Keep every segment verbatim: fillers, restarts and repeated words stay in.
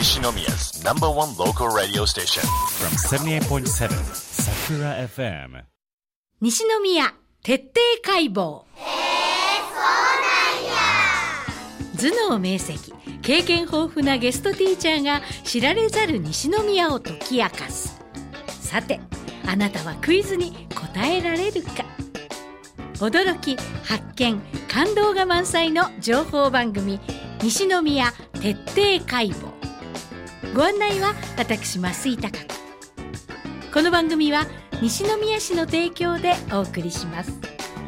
Nishinomiya's number one local radio station from seventy-eight point seven Sakura エフエム。 西宮徹底解剖。頭脳明晰、経験豊富なゲストティーチャーが知られざる西宮を解き明かす。さて、あなたはクイズに答えられるか。驚き、発見、感動が満載の情報番組、西宮徹底解剖。ご案内は私増井貴子。この番組は西宮市の提供でお送りします。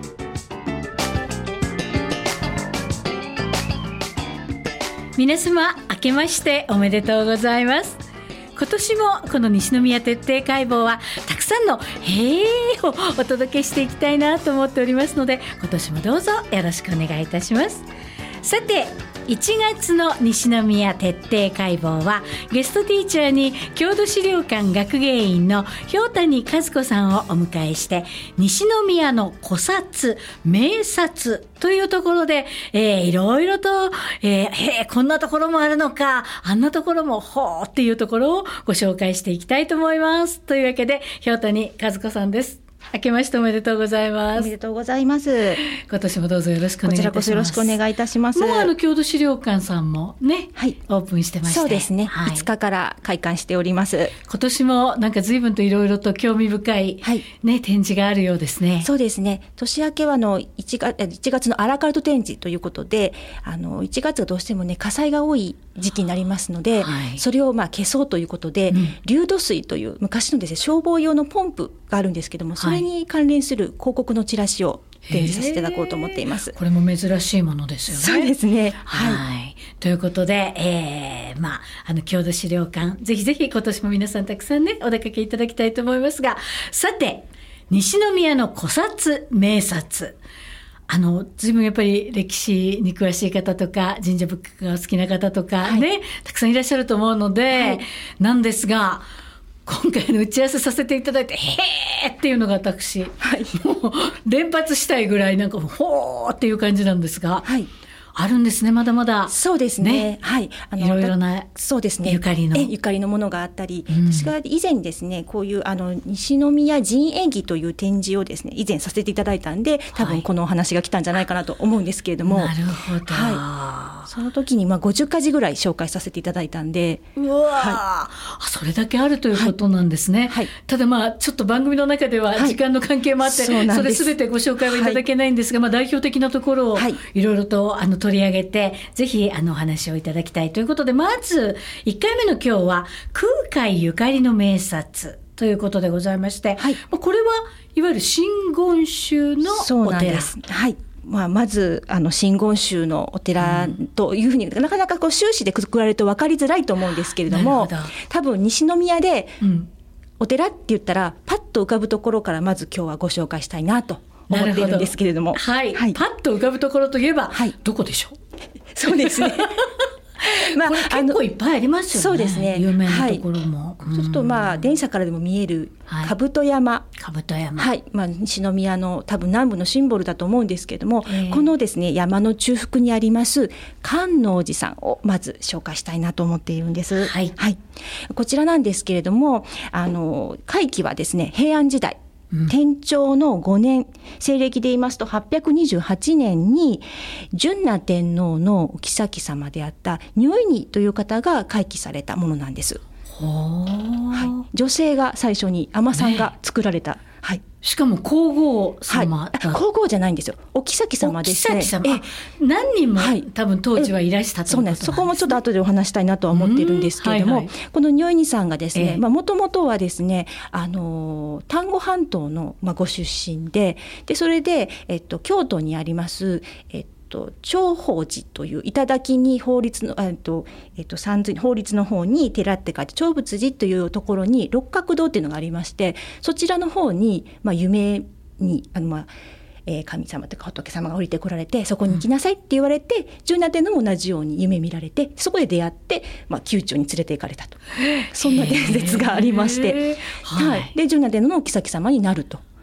皆様明けましておめでとうございます。今年もこの西宮徹底解剖はたくさんのへーをお届けしていきたいなと思っておりますので、今年もどうぞよろしくお願いいたします。さて、いちがつの西宮徹底解剖はゲストティーチャーに郷土資料館学芸員の瓢谷和子さんをお迎えして、西宮の古刹名刹というところで、えー、いろいろと、えー、へーこんなところもあるのか、あんなところもほーっていうところをご紹介していきたいと思います。というわけで瓢谷和子さんです。明けましておめでとうございます。 おめでとうございます。 今年もどうぞよろしくお願いいたします。こちらこそよろしくお願いいたします。 もうあの郷土資料館さんもね、 はい、 オープンしてまして、 そうですね、 はい、 いつかから開館しております。 今年もなんか随分といろいろと興味深い、はいね、展示があるようですね。 そうですね、年明けはの 1, 月いちがつのアラカルト展示ということで、あのいちがつはどうしてもね火災が多い時期になりますので、はい、それをまあ消そうということで、うん、流土水という昔のですね消防用のポンプがあるんですけども、それに関連する広告のチラシを展示させていただこうと思っています。 これも珍しいものですよね。 そうですね、 はい、はい、ということで、えー、まああの郷土資料館、ぜひぜひ今年も皆さんたくさんねお出かけいただきたいと思いますが、さて西宮の古刹名刹、あの随分やっぱり歴史に詳しい方とか神社仏閣がお好きな方とかね、はい、たくさんいらっしゃると思うので、はい、なんですが今回の打ち合わせさせていただいて、へーっていうのが私、はい、もう連発したいぐらいなんかほーっていう感じなんですが、はい、あるんですね、まだまだ。 そうですね、ね、はい、あのいろいろなそうですね、 ゆかりのえゆかりのものがあったり、うん、私が以前ですねこういうあの西宮陣営儀という展示をですね以前させていただいたんで、多分このお話が来たんじゃないかなと思うんですけれども、 はい、なるほど、 はい、その時にまあごじゅっかじぐらい紹介させていただいたんで、 うわ、はい、それだけあるということなんですね、はい、ただまあちょっと番組の中では時間の関係もあって、はい、そ, それ全てご紹介はいただけないんですが、はい、まあ、代表的なところをいろいろとあの取り上げて、ぜひあのお話をいただきたいということで、まずいっかいめの今日は空海ゆかりの名刹ということでございまして、はい、これはいわゆる真言宗のお寺。 そうなんです、はい、まあ、まずあの真言宗のお寺というふうに、うん、なかなかこう終始でくくられると分かりづらいと思うんですけれども、ど多分西宮でお寺って言ったらパッと浮かぶところからまず今日はご紹介したいなと思っているんですけれども、 はいはい、パッと浮かぶところといえば、はい、どこでしょう。 そうですねまあ、これ結構いっぱいありますよね。 そうですね、 有名なところも、 はい、そうするとまあ電車からでも見える兜山、 兜山、 はい、まあ、西宮の多分南部のシンボルだと思うんですけれども、このですね山の中腹にあります観音寺さんをまず紹介したいなと思っているんです、はいはい、こちらなんですけれども、あの開基はですね平安時代、うん、天長のごねん、西暦で言いますとはっぴゃくにじゅうはちねんに純那天皇のお妃様であった如意にという方が開基されたものなんです。はい、女性が最初に尼さんが作られた、ね、はい、 しかも皇后様、はい、 皇后じゃないんですよ、お妃様ですね。 お妃様、え何人も、はい、多分当時はいらしたということなんですね。 そうなんです。そこもちょっと後でお話したいなとは思っているんですけれども、はいはい、この如意にさんがですね、もともとはですね、あの丹後半島の、まあ、ご出身で、でそれで、えっと、京都にあります、えっと長法寺という頂に法律の、えっとえっと、三髄法律の方に寺って書いて長仏寺というところに六角堂っていうのがありまして、そちらの方に、まあ、夢にあの、まあえー、神様とか仏様が降りてこられて、そこに行きなさいって言われて、純那天皇も同じように夢見られて、そこで出会って、まあ、宮中に連れて行かれたと、そんな伝説がありまして、はい、で純那天皇のお妃様になると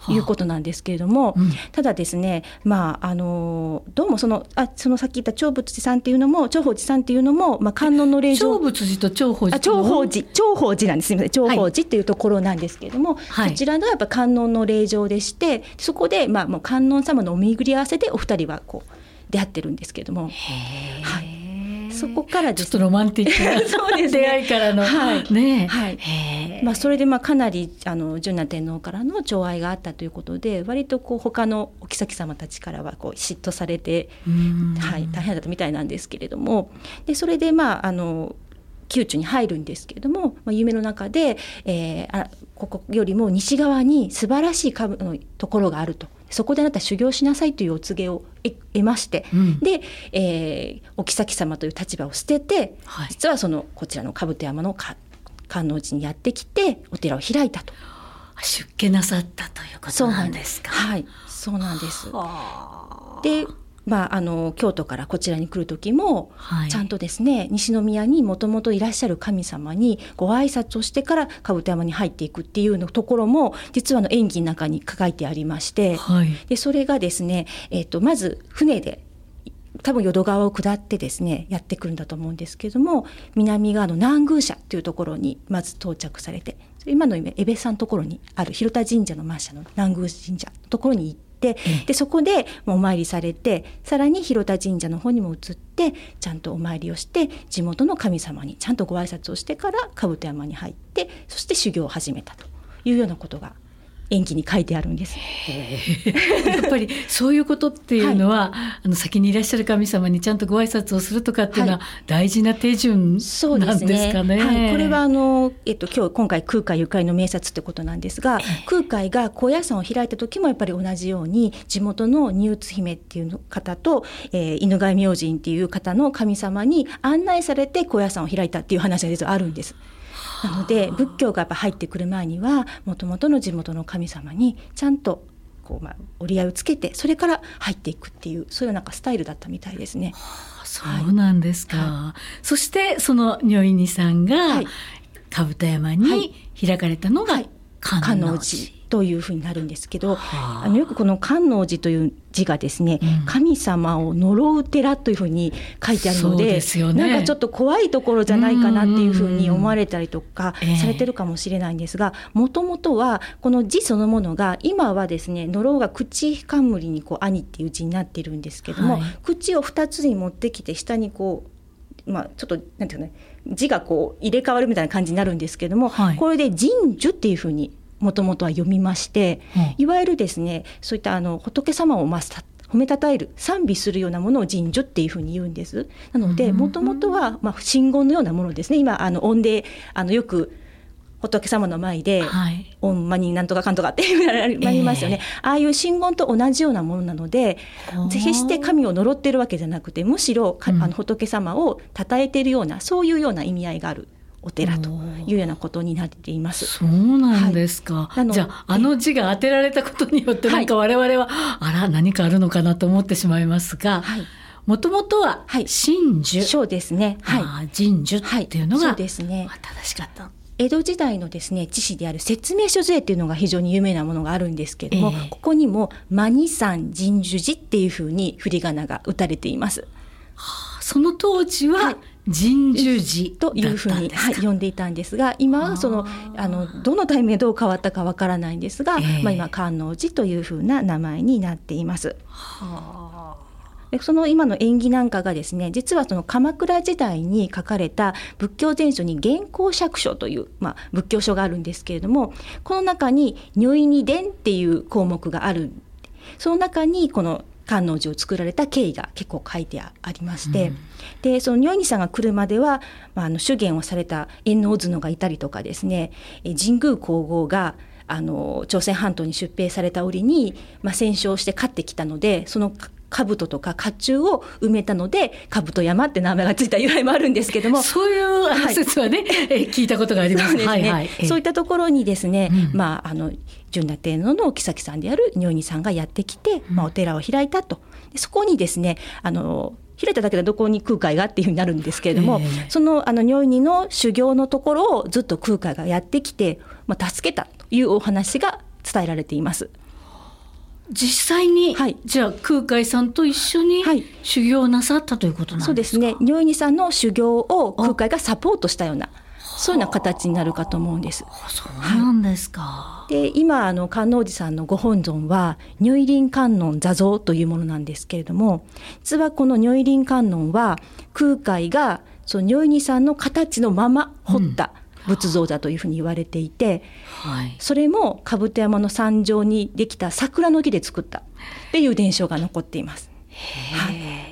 いうことなんですけれども、 うん、 ただですね、まあ、あのどうもそのあそのさっき言った長仏寺さんっていうのも長宝寺さんっていうのも、まあ、観音の霊場長仏寺と長宝寺あ長宝寺長宝寺なんですすみません長宝寺っていうところなんですけれども、はい、そちらのやっぱ観音の霊場でして、そこで、まあ、もう観音様のお巡り合わせでお二人はこう出会ってるんですけれども、はい、そこからですね、 ちょっとロマンティックなそうです、ね、出会いからの、 はいねはいまあ、それでまあかなりあの純奈天皇からの寵愛があったということで、割とこう他のお妃様たちからはこう嫉妬されて、はい、大変だったみたいなんですけれども、でそれでまああの宮中に入るんですけれども、まあ、夢の中で、えー、あここよりも西側に素晴らしい株のところがあると、そこであなた修行しなさいというお告げを得まして、うん、で、えー、お妃様という立場を捨てて、はい、実はそのこちらの兜山の観音寺にやってきてお寺を開いたと。 出家なさったということなんですか。 はい、そうなんです。でまあ、あの京都からこちらに来る時も、はい、ちゃんとですね西宮にもともといらっしゃる神様にご挨拶をしてから兜山に入っていくっていうのところも実はの演技の中に書いてありまして、はい、でそれがですね、えーと、まず船で多分淀川を下ってですねやってくるんだと思うんですけれども、南側の南宮社というところにまず到着されて、今の江部さんのところにある広田神社の末社の南宮神社のところに行って、でそこでお参りされて、さらに広田神社の方にも移ってちゃんとお参りをして、地元の神様にちゃんとご挨拶をしてから兜山に入って、そして修行を始めたというようなことが演技に書いてあるんです。 やっぱりそういうことっていうのは、はい、あの先にいらっしゃる神様にちゃんとご挨拶をするとかっていうのは大事な手順なんですかね。 そうですね、はい、これはあの、えっと、今日今回空海ゆかりの名刹ってことなんですが、空海が高野山を開いた時もやっぱり同じように地元のニューツ姫っていう方と、えー、犬飼明神っていう方の神様に案内されて高野山を開いたっていう話が実はあるんです。なので仏教がやっぱ入ってくる前にはもともとの地元の神様にちゃんとこう、まあ、折り合いをつけて、それから入っていくっていう、そういうなんかスタイルだったみたいですね。 はあ、そうなんですか、はい、そしてその如意にさんが兜山に開かれたのが観音寺というふうになるんですけど、はあ、あのよくこの観音寺という字がですね、うん、神様を呪う寺というふうに書いてあるの で, ですよ、ね、なんかちょっと怖いところじゃないかなっていうふうに思われたりとかされてるかもしれないんですが、もともとはこの字そのものが今はですね、呪うが口冠にこう兄っていう字になっているんですけども、はい、口をふたつに持ってきて下にこう、まあ、ちょっとなんていうかね、字がこう入れ替わるみたいな感じになるんですけども、はい、これで神樹っていうふうにもともとは読みまして、うん、いわゆるですね、そういったあの仏様をまあ褒めたたえる賛美するようなものを神樹っていうふうに言うんです。なのでもともとはまあ真言のようなものですね。今あの音であのよく仏様の前で、はい、オンマになんとかかんとかってありますよね、えー、ああいう真言と同じようなものなので、ぜひして神を呪っているわけじゃなくて、むしろ、うん、あの仏様を称えているような、そういうような意味合いがあるお寺というようなことになっています。 そうなんですか、はい、じゃああの字が当てられたことによってなんか我々は、はい、あら何かあるのかなと思ってしまいますが、もともとは真珠、はい、 そうですね、 はい、神樹っていうのが、 はい、そうですね、 正しかった。 江戸時代のですね、知史である説明書図っていうのが非常に有名なものがあるんですけれども、えー、ここにもマニ山神樹寺っていうふうに振り仮名が打たれています。 はあ、その当時は、はい神樹寺というふうに、はい、呼んでいたんですが、今はそのあのどのタイミングでどう変わったかわからないんですが、えーまあ、今観音寺というふうな名前になっています。はでその今の縁起なんかがですね、実はその鎌倉時代に書かれた仏教全書に元光釈書という、まあ、仏教書があるんですけれども、この中に如意に伝っていう項目がある。その中にこの観音寺を作られた経緯が結構書いてありまして、うん、でその如意にさんが来るまでは、まあ、あの修験をされた円応頭がいたりとかですね、え神宮皇后があの朝鮮半島に出兵された折に、まあ、戦勝して勝ってきたので、その兜とか甲冑を埋めたので兜山って名前がついた由来もあるんですけども、 そういう説はね、はい、聞いたことがあります。そうですね、はいはい、 そういったところにですね、うん、まああの純奈天皇のお妃さんである如意にさんがやってきて、まあ、お寺を開いたと。でそこにですね、あの開いただけでどこに空海がっていうふうになるんですけれども、えー、そのあの如意にの修行のところをずっと空海がやってきて、まあ、助けたというお話が伝えられています。 実際に、はい、じゃあ空海さんと一緒に修行をなさったということなんですか？ そうですね。如意にさんの修行を空海がサポートしたような、そういうような形になるかと思うんです。 そうなんですか。 はい、で今あの観音寺さんのご本尊は如意輪観音座像というものなんですけれども、実はこの如意輪観音は空海がその如意にさんの形のまま彫った仏像だというふうに言われていて、うんはい、それも兜山の山上にできた桜の木で作ったっていう伝承が残っています。へー、はい、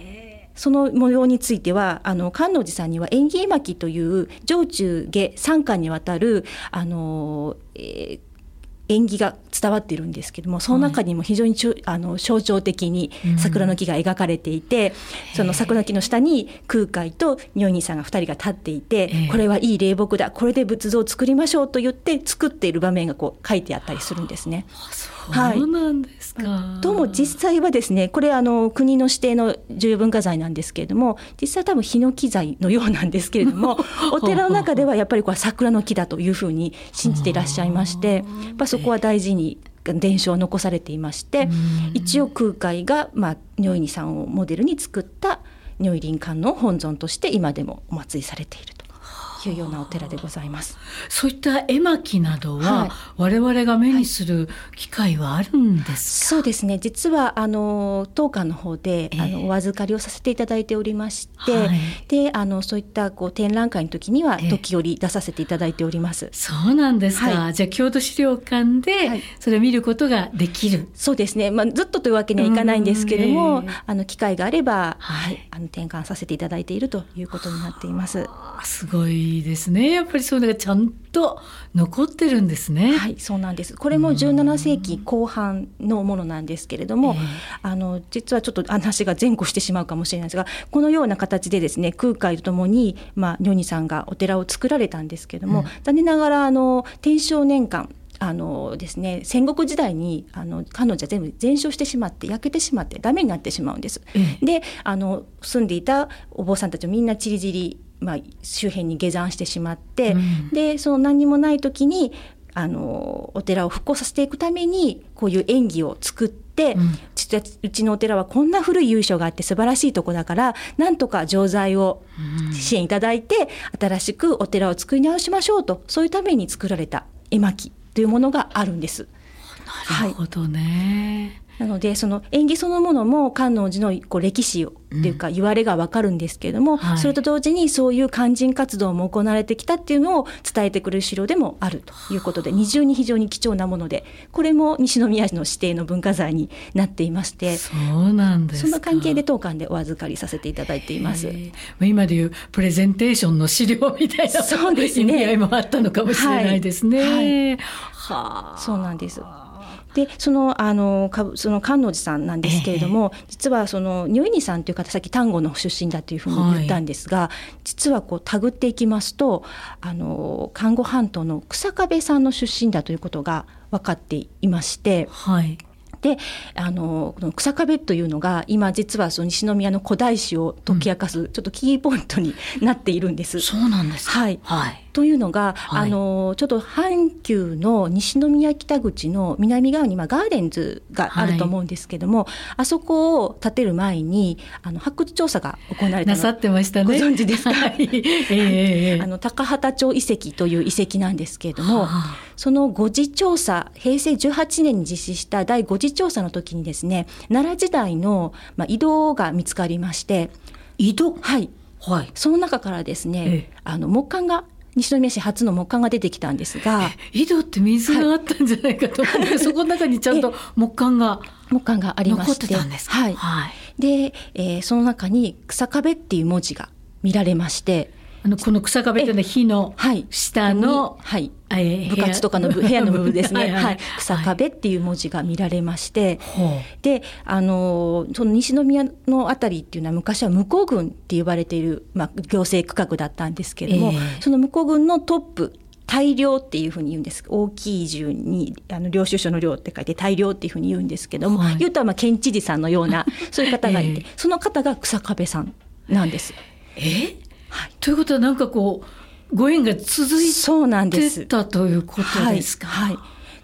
その模様についてはあの観音寺さんには縁起絵巻という上中下三巻にわたるあの、えー縁起が伝わっているんですけども、その中にも非常にちゅあの象徴的に桜の木が描かれていて、うん、その桜の木の下に空海と如意にさんがふたりが立っていて、これはいい霊木だ、これで仏像を作りましょうと言って作っている場面がこう書いてあったりするんですね。 そうなんですか。 はい、どうも実際はですね、これあの国の指定の重要文化財なんですけれども、実際多分ヒノキ材のようなんですけれどもお寺の中ではやっぱりこれ桜の木だというふうに信じていらっしゃいまして、やっぱそこは大事に伝承を残されていまして、一応空海が、まあ、如意にさんをモデルに作った如意輪観音本尊として今でもお祭りされているというようなお寺でございます。 そういった絵巻などは、はい、我々が目にする機会はあるんですか？はい、 そうですね。実はあの当館の方で、えー、あのお預かりをさせていただいておりまして、はい、であのそういったこう展覧会の時には時折出させていただいております。 えー、そうなんですか。はい、じゃあ郷土資料館でそれを見ることができる。はい、 そうですね。まあ、ずっとというわけにはいかないんですけれども、えー、あの機会があれば、はい、あの転換させていただいているということになっています。 すごいですね。やっぱりそういうのがちゃんと残ってるんですね。 はい、そうなんです。これもじゅうななせいきこう半のものなんですけれども、えー、あの実はちょっと話が前後してしまうかもしれないですが、このような形でですね、空海とともに、まあ、如意さんがお寺を作られたんですけれども、うん、残念ながらあの天正年間あのですね、戦国時代にあの彼女は全部全焼してしまって焼けてしまってダメになってしまうんです。えー、であの住んでいたお坊さんたちもみんなちりぢり、まあ、周辺に下山してしまって、うん、でその何にもない時にあのお寺を復興させていくためにこういう演技を作って、うん、実はうちのお寺はこんな古い由緒があって素晴らしいとこだからなんとか浄財を支援いただいて、うん、新しくお寺を作り直しましょうと、そういうために作られた絵巻というものがあるんです。 なるほどね。 はい、なのでその縁起そのものも観音寺のこう歴史をっていうか言われが分かるんですけれども、うんはい、それと同時にそういう勧進活動も行われてきたっていうのを伝えてくれる資料でもあるということで、二重に非常に貴重なもので、これも西宮市の指定の文化財になっていまして、 そうなんですか。 その関係で当館でお預かりさせていただいています。 今でいうプレゼンテーションの資料みたいなそうです、ね、意味合いもあったのかもしれないですね。はいはい、 はあ、そうなんです。でそのあのその観音寺さんなんですけれども、えー、実はその如意にさんという方、さっき丹後の出身だというふうに言ったんですが、はい、実はこう手繰っていきますとあの看護半島の草壁さんの出身だということが分かっていまして、はい、であのこの草壁というのが今実はその西宮の古代史を解き明かす、うん、ちょっとキーポイントになっているんです。 そうなんですか。 はい、はい、というのが、はい、あのちょっと阪急の西宮北口の南側に今ガーデンズがあると思うんですけども、はい、あそこを建てる前にあの発掘調査が行われたのなさってましたね。 ご存知ですか？はい、 えー、 あの高畑町遺跡という遺跡なんですけれども、はあ、そのご次調査、平成じゅうはちねんに実施しただいご次調査の時にですね、奈良時代の、まあ、井戸が見つかりまして、 井戸、 はい、はい、その中からですね、ええ、あの木簡が西宮市初の木簡が出てきたんですが、 井戸って水があったんじゃないかと思って、はい、そこの中にちゃんと木簡が木簡がありまして、 残ってたんですか？ はいはい、で、えー、その中に草壁っていう文字が見られまして、 あのこの草壁というのは火の下の、 はいはい、部活とかの部屋の部分ですねはい、はいはい、草壁っていう文字が見られまして、はい、であのその西宮のあたりっていうのは昔は向こう郡って呼ばれている、まあ、行政区画だったんですけれども、えー、その向こう郡のトップ大領っていうふうに言うんです。大きい銃にあの領収書の領って書いて大領っていうふうに言うんですけども、はい、言うとはまあ県知事さんのようなそういう方がいて、えー、その方が草壁さんなんです。 えはい、ということはなんかこうご縁が続いてたということですか？ はいはい、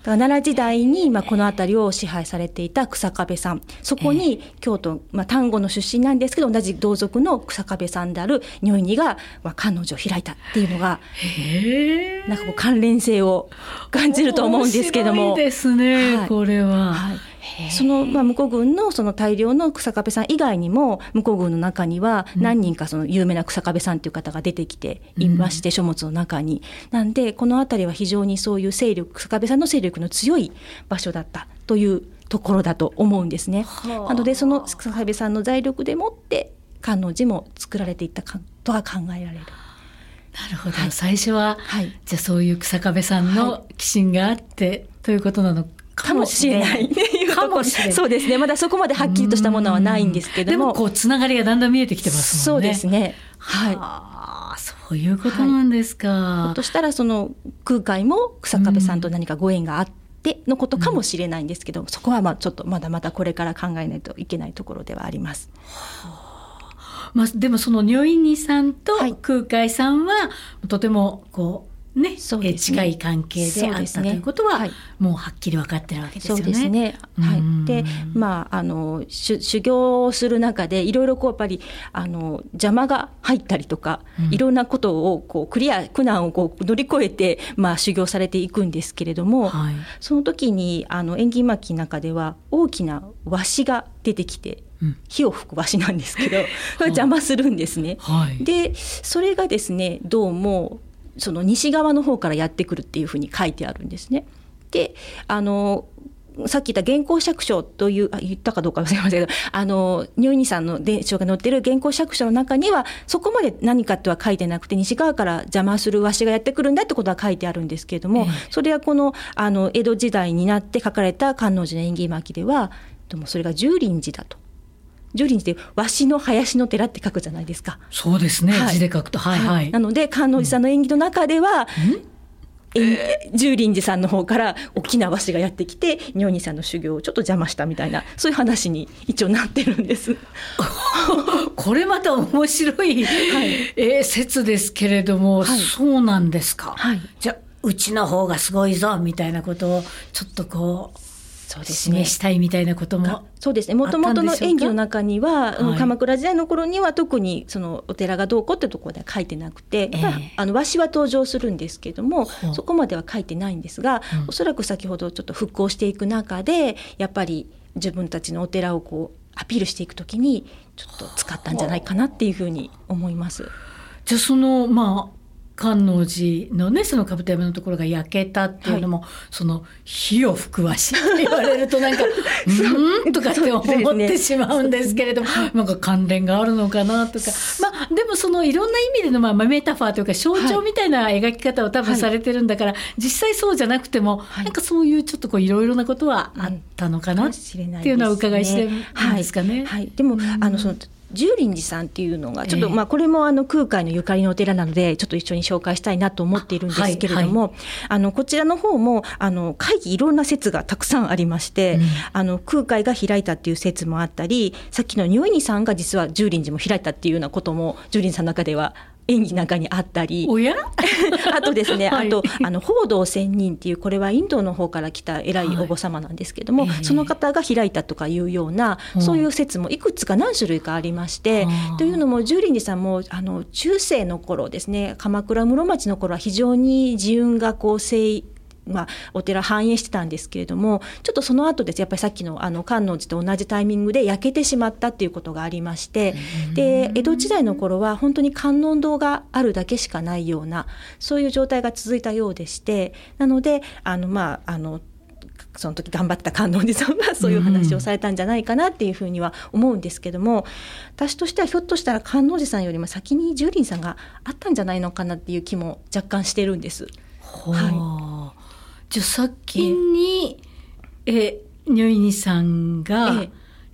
から奈良時代にまあこの辺りを支配されていた日下部さん、そこに京都、まあ、丹後の出身なんですけど同じ同族の日下部さんである如意にが、まあ、観音寺を開いたっていうのがなんかこう関連性を感じると思うんですけども。 面白いですね、はい、これは、 はい、その、まあ、向こう軍のその大量の日下部さん以外にも向こう軍の中には何人かその有名な日下部さんという方が出てきていまして、うん、書物の中に。なんでこの辺りは非常にそういう勢力、日下部さんの勢力の強い場所だったというところだと思うんですね。なのでその日下部さんの財力でもって観音寺も作られていったとは考えられる。 なるほど、はい、最初は、はい、じゃあそういう日下部さんの寄進があって、はい、ということなのかもしれないかもしれない。 そうですね、まだそこまではっきりとしたものはないんですけども、 でもこうつながりがだんだん見えてきてますもんね。 そうですね、はい、 はあ、そういうことなんですか。 はい、ひょっとしたらその空海も日下部さんと何かご縁があってのことかもしれないんですけど、うん、そこはまあちょっとまだまだこれから考えないといけないところではあります。はあ、 まあ、でもその如意にさんと空海さんはとてもこうね、そうですね、近い関係であったということは、ね、はい、もうはっきり分かってるわけですよね。 そうですね、はい、で、まあ、あの修行をする中でいろいろこうやっぱりあの邪魔が入ったりとか、うん、いろんなことをこうクリア苦難をこう乗り越えて、まあ、修行されていくんですけれども、はい、その時にあの縁起巻の中では大きな和紙が出てきて、うん、火を吹く和紙なんですけど邪魔するんですね。はい、でそれがですね、どうもその西側の方からやってくるっていうふうに書いてあるんですね。で、あのさっき言った原稿釈書という、あ、言ったかどうか忘れましたけど、あの如意さんの伝承が載っている原稿釈書の中にはそこまで何かとは書いてなくて、西側から邪魔する和紙がやってくるんだってことは書いてあるんですけれども、えー、それはこの、あの江戸時代になって書かれた観音寺の縁起巻ではでもそれが十輪寺だと。十輪寺って和紙の林の寺って書くじゃないですか。 そうですね、はい、字で書くと、はいはい、 なので観音寺さんの縁起の中では、うん、えー、十輪寺さんの方から大きな和紙がやってきて如意さんの修行をちょっと邪魔したみたいな、そういう話に一応なってるんですこれまた面白い、はい、えー、説ですけれども、はい、そうなんですか。はい、じゃあうちの方がすごいぞみたいなことをちょっとこうそうですね、示したいみたいなことも。 そうですね、もともとの演技の中には、はい、鎌倉時代の頃には特にそのお寺がどうこうってところでは書いてなくて、えー、あの和紙は登場するんですけども、そこまでは書いてないんですが、うん、おそらく先ほどちょっと復興していく中でやっぱり自分たちのお寺をこうアピールしていくときにちょっと使ったんじゃないかなっていうふうに思います。 じゃあそのまあ観音寺のね、その兜山のところが焼けたっていうのも、はい、その火を吹く和紙って言われるとなんかうんとかって思ってしまうんですけれども、なんか関連があるのかなとか、まあでもそのいろんな意味でのまあメタファーというか象徴みたいな描き方を多分されてるんだから、はい、実際そうじゃなくても、はい、なんかそういうちょっとこういろいろなことはあったのかなっていうのは伺いしてるんですかね。 はいはい、でも、うん、あのその十輪寺さんっていうのがちょっと、えーまあ、これもあの空海のゆかりのお寺なのでちょっと一緒に紹介したいなと思っているんですけれども、はいはい、あのこちらの方もあの会議いろんな説がたくさんありまして、うん、あの空海が開いたっていう説もあったり、さっきの如意さんが実は十輪寺も開いたっていうようなことも十輪さんの中では演技の中にあったり、 おやあとですね、はい、あとあの法道仙人っていう、これはインドの方から来た偉いお坊様なんですけども、はい、その方が開いたとかいうような、えー、そういう説もいくつか何種類かありまして、というのも十輪寺さんもあの中世の頃ですね、鎌倉室町の頃は非常に自運がこう盛まあ、お寺繁栄してたんですけれども、ちょっとその後ですやっぱりさっきのあの観音寺と同じタイミングで焼けてしまったっていうことがありまして、で江戸時代の頃は本当に観音堂があるだけしかないような、そういう状態が続いたようでして、なのであのまああのその時頑張った観音寺さんがそういう話をされたんじゃないかなっていうふうには思うんですけども、私としてはひょっとしたら観音寺さんよりも先に十輪さんがあったんじゃないのかなっていう気も若干してるんです。 はい、じゃあ先に、ええ、如意さんが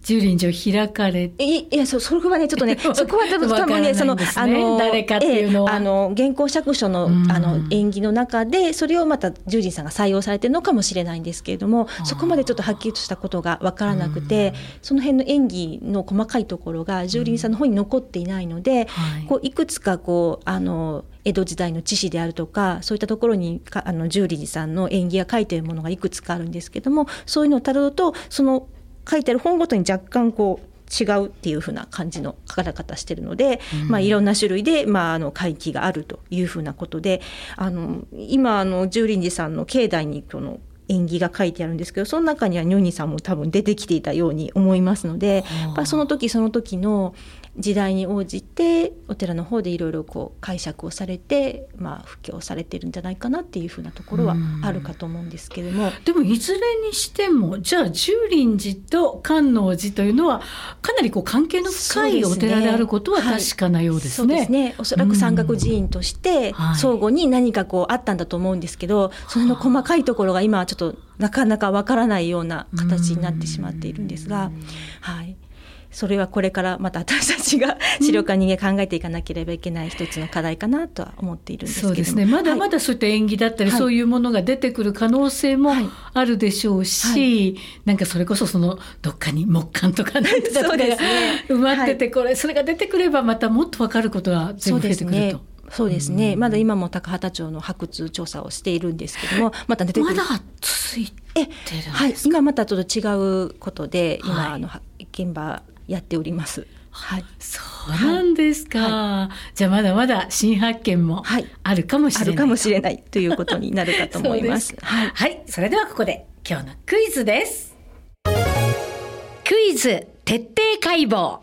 住林寺を開かれて、 いいや、そそこはねちょっとねそこはちょっと多分ね、そのあの誰かっていうのは、 えー、あの原稿釈書のあの演技の中でそれをまた住林さんが採用されてるのかもしれないんですけれども、そこまでちょっとはっきりとしたことが分からなくて、その辺の演技の細かいところが住林さんの方に残っていないので、はい、こういくつかこうあの江戸時代の知識であるとかそういったところにかあの住林さんの演技が書いているものがいくつかあるんですけども、そういうのをたどるとその書いてある本ごとに若干こう違うっていう風な感じの書かれ方してるので、うん、まあ、いろんな種類で、まあ、あの回帰があるという風なことで、あの今あの住林寺さんの境内にこの演技が書いてあるんですけど、その中には如意さんも多分出てきていたように思いますので、やっぱその時その時の時代に応じてお寺の方でいろいろこう解釈をされて、まあ、布教されてるんじゃないかなっていうふうなところはあるかと思うんですけれども、 でもいずれにしてもじゃあ住林寺と観音寺というのはかなりこう関係の深いお寺であることは確かなようですね。 そうですね、おそらく山岳寺院として相互に何かこうあったんだと思うんですけど、その細かいところが今はちょっとなかなかわからないような形になってしまっているんですが、はい、それはこれからまた私たちが資料館人間考えていかなければいけない一つの課題かなとは思っているんですけども、 そうですね、まだまだそういった縁起だったり、はい、そういうものが出てくる可能性もあるでしょうし、はい、なんかそれこそそのどっかに木簡とかなんとかが埋まってて、これそれが出てくればまたもっと分かることが全部増えてくると。 そうですね、まだ今も高畑町の発掘調査をしているんですけども、また出てくる、 まだ続いてるんですか。 はい、今またちょっと違うことで今、はい、あの現場やっております。はい、 そうなんですか、はい、じゃあまだまだ新発見もあるかもしれない、 はい、あるかもしれないということになるかと思います。 はい、はい、それではここで今日のクイズです。クイズ徹底解剖。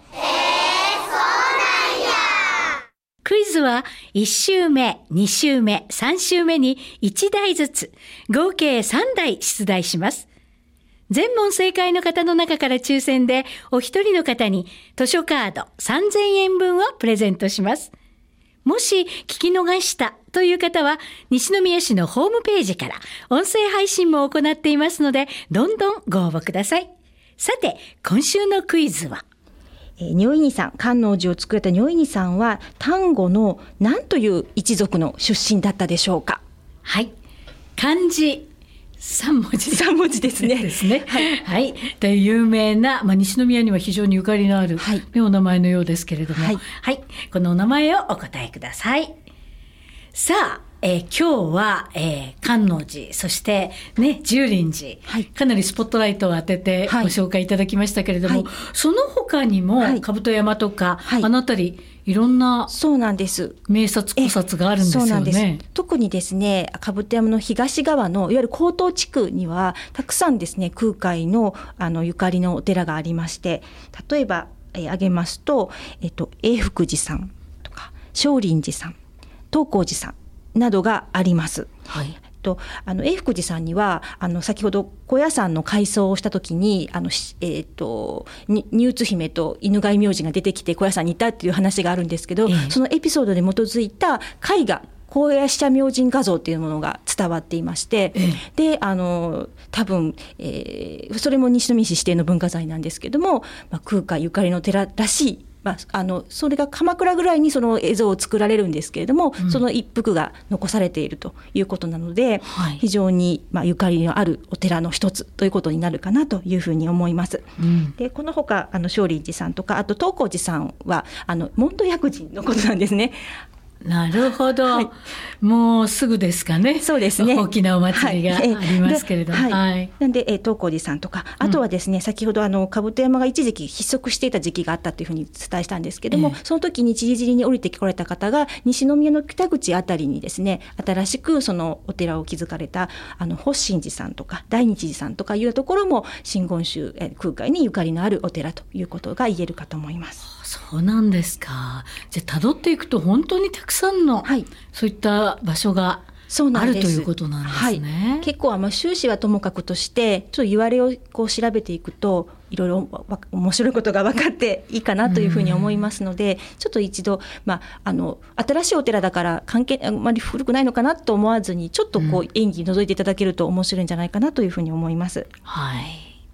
クイズはいち週目、に週目、さん週目にいち題ずつ合計さん題出題します。全問正解の方の中から抽選でお一人の方に図書カードさんぜんえん分をプレゼントします。もし聞き逃したという方は西宮市のホームページから音声配信も行っていますので、どんどんご応募ください。さて今週のクイズは、 如意さん、観音寺を作られた如意さんは丹後の何という一族の出身だったでしょうか。 はい、漢字さん文字さん文字ですね。 ですね。はい、はい、で有名な、まあ、西宮には非常にゆかりのある、はい、お名前のようですけれども、はい、はい、このお名前をお答えください。さあ、えー、今日は、えー、観音寺、そしてね、住林寺、はい、かなりスポットライトを当ててご紹介いただきましたけれども、はい、その他にも、はい、兜山とか、はい、あのあたりいろんなそうなんです名察古刹があるんですよね。そうなんです。 特にですね、兜山の東側のいわゆる江東地区にはたくさんですね、空海のあのゆかりのお寺がありまして、例えば、えー、挙げますと、えっと、永福寺さんとか少林寺さん、東光寺さんなどがあります。はい、とあの永福寺さんにはあの先ほど高野山の改装をした時にあの、えー、とにニューツ姫と犬飼明神が出てきて高野山にいたっていう話があるんですけど、えー、そのエピソードで基づいた絵画、高野社明神画像というものが伝わっていまして、えー、であの多分、えー、それも西宮市指定の文化財なんですけども、まあ、空海ゆかりの寺らしい、まあ、あのそれが鎌倉ぐらいにその映像を作られるんですけれども、うん、その一幅が残されているということなので、はい、非常に、まあ、ゆかりのあるお寺の一つということになるかなというふうに思います。うん、でこのほかあの少林寺さんとかあと東光寺さんはあの門徒薬神のことなんですね。 なるほど、はい、もうすぐですかね。 そうですね、 大きなお祭りがありますけれども、 はいはい、なんで、えー、東光寺さんとかあとはですね、うん、先ほどあの兜山が一時期失速していた時期があったというふうに伝えしたんですけども、えー、その時に散り散りに降りてこられた方が西宮の北口あたりにですね、新しくそのお寺を築かれたあの法心寺さんとか大日寺さんとかいうところも真言宗、えー、空海にゆかりのあるお寺ということが言えるかと思います。 そうなんですか。じゃあ辿っていくと本当にたくさんの、はい、そういった場所があるということなんですね。はい、結構あの収支はともかくとしてちょっと言われをこう調べていくといろいろ面白いことが分かっていいかなというふうに思いますので、ちょっと一度、まあ、あの新しいお寺だから関係あまり古くないのかなと思わずにちょっとこう演技覗いていただけると面白いんじゃないかなというふうに思います。 はい、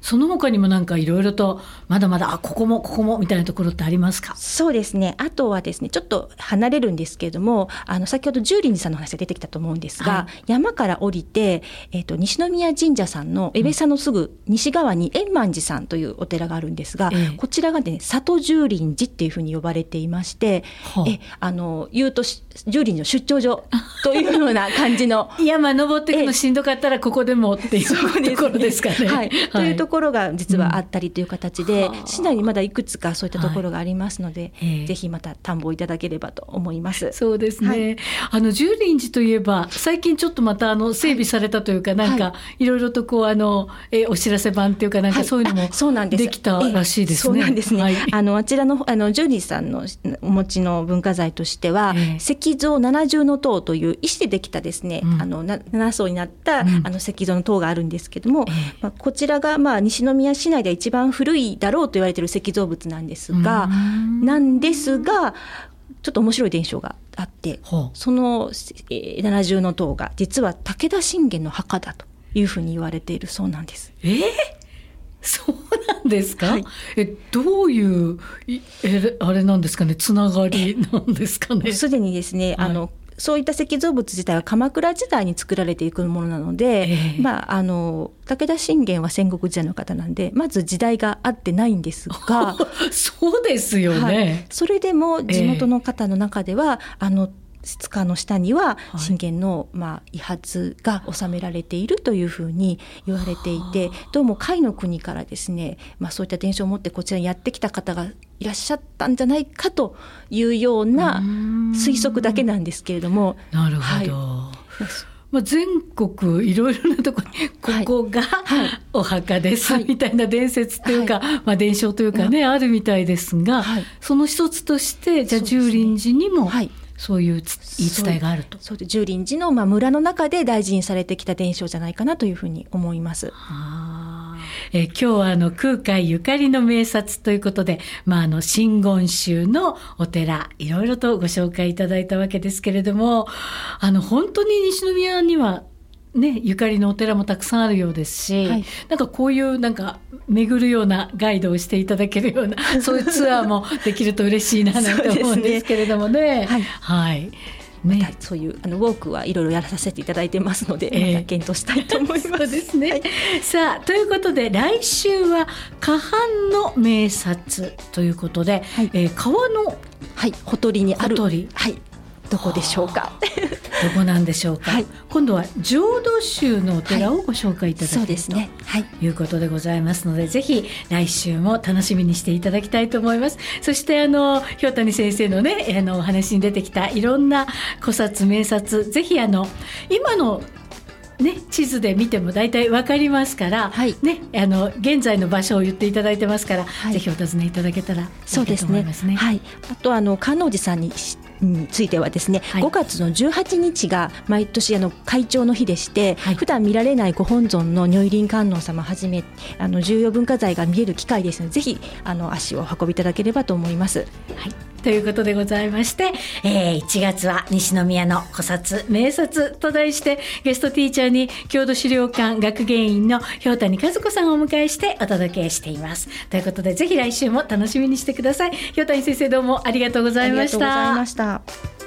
その他にもなんかいろいろとまだまだあここもここもみたいなところってありますか？ そうですね。あとはですね、ちょっと離れるんですけれども、あの先ほど十輪寺さんの話が出てきたと思うんですが、はい、山から降りて、えーと、西宮神社さんの江部さんのすぐ西側に円満寺さんというお寺があるんですが、ええ、こちらがね里十輪寺っていうふうに呼ばれていまして、はあ、えあの言うと十輪の出張所というような感じの山登っていくのしんどかったらここでもっていうところですかね。 はい、というところが実はあったりという形で、うん、市内にまだいくつかそういったところがありますので、はい、ぜひまた探訪いただければと思います。 そうですね、はい、あの十輪寺といえば最近ちょっとまたあの整備されたというか、はい、なんかいろいろとこうあのえお知らせ版というかなんかそういうのもできたらしいですね。 そうなんですね、はい、あのあちらのあの十輪さんのお持ちの文化財としては、えー、石像七重の塔という石でできたですね、うん、あのななな層になった、うん、あの石像の塔があるんですけども、えーまあ、こちらがまあ西宮市内で一番古いだろうと言われている石像物なんですが、なんですがちょっと面白い伝承があって、その、えー、七重の塔が実は武田信玄の墓だというふうに言われているそうなんです。 えーそうなんですか、はい、えどういうえあれなんですかね、つながりなんですかね。 すでにですね、はい、あのそういった石像物自体は鎌倉時代に作られていくものなので、えーまあ、あの武田信玄は戦国時代の方なんでまず時代が合ってないんですがそうですよね、はい、 それでも地元の方の中では、えー、あの塚の下には信玄の、まあ、遺髪が収められているというふうに言われていて、どうも甲斐の国からですね、まあ、そういった伝承を持ってこちらにやってきた方がいらっしゃったんじゃないかというような推測だけなんですけれども。 なるほど、はいまあ、全国いろいろなところにここがお墓ですみたいな伝説というか、はいまあ、伝承というかね、はい、あるみたいですが、はい、その一つとしてじゃあ十輪寺にもそういう言い伝えがあると。 そうで十輪寺のまあ村の中で大事にされてきた伝承じゃないかなというふうに思います。 あえ今日はあの空海ゆかりの名刹ということで、まあ、あの真言宗のお寺いろいろとご紹介いただいたわけですけれども、あの本当に西宮にはね、ゆかりのお寺もたくさんあるようですし、はい、なんかこういうなんか巡るようなガイドをしていただけるようなそういうツアーもできると嬉しいななんて思うんですけれどもね。はい、はいね、 またそういうあのウォークはいろいろやらさせていただいてますので、えー、また検討したいと思います。 そうですね、はい、さあということで来週は河畔の名刹ということで、はいえー、川の、 はい、ほとりにあるほとり、 はいどこでしょうかどこなんでしょうか、はい、今度は浄土宗のお寺をご紹介いただきたい、はい、そうですね、はい、ということでございますので、ぜひ来週も楽しみにしていただきたいと思います。そしてあの瓢谷先生のねあのお話に出てきたいろんな古刹名刹、ぜひあの今のね、地図で見ても大体分かりますから、はいね、あの現在の場所を言っていただいてますから、はい、ぜひお尋ねいただけたらいいと思いますね。 はい、あとあの観音寺さんにについてはですね、はい、ごがつのじゅうはちにちが毎年あの会長の日でして、はい、普段見られないご本尊の如意輪観音様はじめあの重要文化財が見える機会ですので、ぜひあの足をお運びいただければと思います。 はいということでございまして、えー、いちがつは西宮の古刹名刹と題してゲストティーチャーに郷土資料館学芸員の瓢谷和子さんをお迎えしてお届けしています。ということでぜひ来週も楽しみにしてください。瓢谷先生どうもありがとうございました。 ありがとうございました。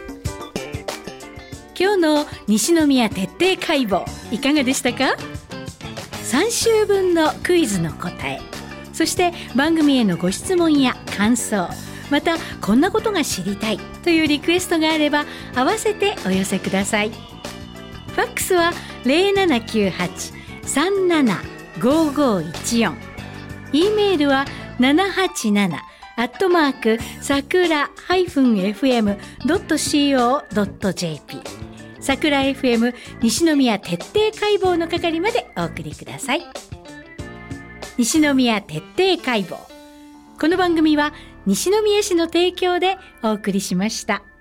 今日の西宮徹底解剖いかがでしたか？さん週分のクイズの答え、そして番組へのご質問や感想、またこんなことが知りたいというリクエストがあれば合わせてお寄せください。ファックスは ゼロななきゅうはち さんなな ごごいちよん、 E メールはななはちななアットマークさくら エフエムドットシーオードットジェーピー さくら エフエム 西宮徹底解剖の係までお送りください。西宮徹底解剖、この番組は西宮市の提供でお送りしました。